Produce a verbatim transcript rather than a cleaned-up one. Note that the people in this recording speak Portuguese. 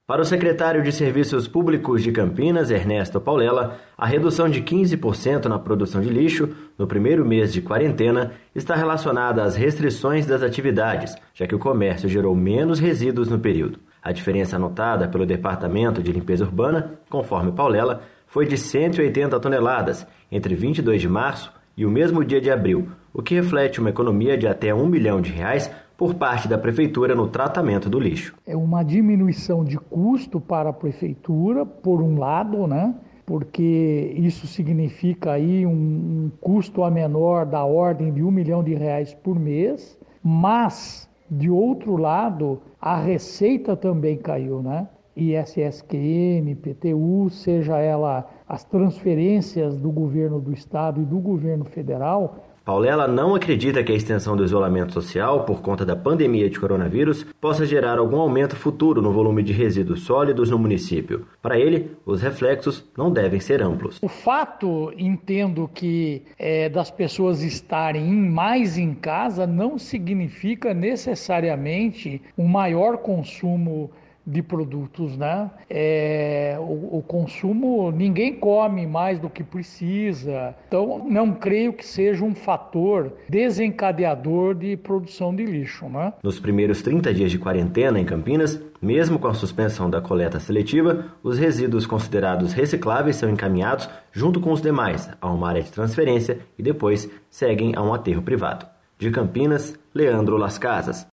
Para o secretário de Serviços Públicos de Campinas, Ernesto Paulela, a redução de quinze por cento na produção de lixo no primeiro mês de quarentena está relacionada às restrições das atividades, já que o comércio gerou menos resíduos no período. A diferença anotada pelo Departamento de Limpeza Urbana, conforme Paulela, foi de cento e oitenta toneladas entre vinte e dois de março e o mesmo dia de abril, o que reflete uma economia de até um milhão de reais por parte da Prefeitura no tratamento do lixo. É uma diminuição de custo para a Prefeitura, por um lado, né? Porque isso significa aí um, um custo a menor da ordem de um milhão de reais por mês, mas, de outro lado, a receita também caiu, né? I S S Q N, I P T U, seja ela as transferências do governo do estado e do governo federal. Paulela não acredita que a extensão do isolamento social por conta da pandemia de coronavírus possa gerar algum aumento futuro no volume de resíduos sólidos no município. Para ele, os reflexos não devem ser amplos. O fato, entendo que é, das pessoas estarem mais em casa não significa necessariamente um maior consumo de produtos, né? É, o, o consumo, ninguém come mais do que precisa, então não creio que seja um fator desencadeador de produção de lixo, né? Nos primeiros trinta dias de quarentena em Campinas, mesmo com a suspensão da coleta seletiva, os resíduos considerados recicláveis são encaminhados junto com os demais a uma área de transferência e depois seguem a um aterro privado. De Campinas, Leandro Las Casas.